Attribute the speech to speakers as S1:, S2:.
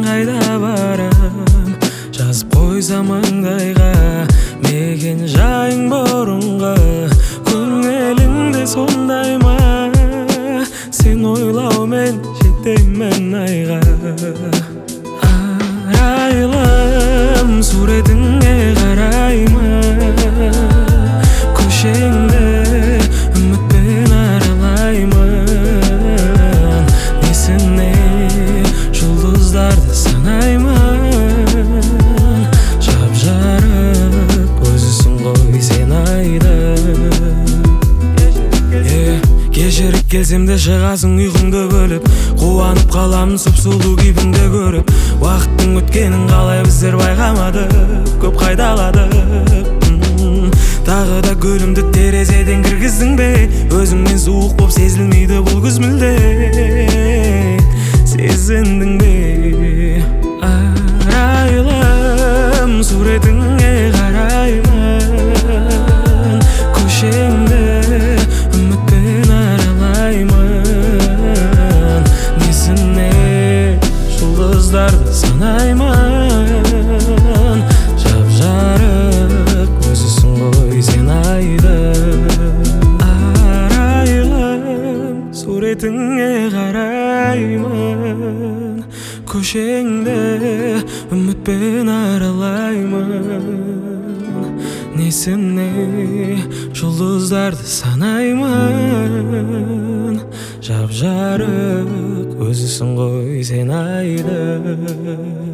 S1: қайда барам, жазып қойсам маңдайға мекен жайың бұрынғы. Көңіліңде сондай ма, сен ойлаумен жетемін айға. Арайлым суретіңе қараймын, көшеңді үмітпен аралаймын. Несіне жұлдыздарды санаймын, жап-жарық өзісің ғой сен айдың. Кешіріп келсем де шығасың ұйқыңды бөліп, қуанып қаламын сұп-сұлу кейпіңді көріп. Уақыттың өткенін қалай біздер байқамадық, көп қайдаладық. Тағы да гүлімді терезеден кіргіздің бе, өзіңнен суық боп сезілмейді бұл күз мүлде. Сезіндің бе? Арайлым суретіңе қараймын, көшеңді үмітпен аралаймын. Несіне жұлдыздарды санаймын, жап-жарық өзісің ғой сен айдың. Арайлым суретіңе қараймын, көшеңді үмітпен аралаймын. Несіне жұлдыздарды санаймын, жап-жарық өзісің ғой сен айдың.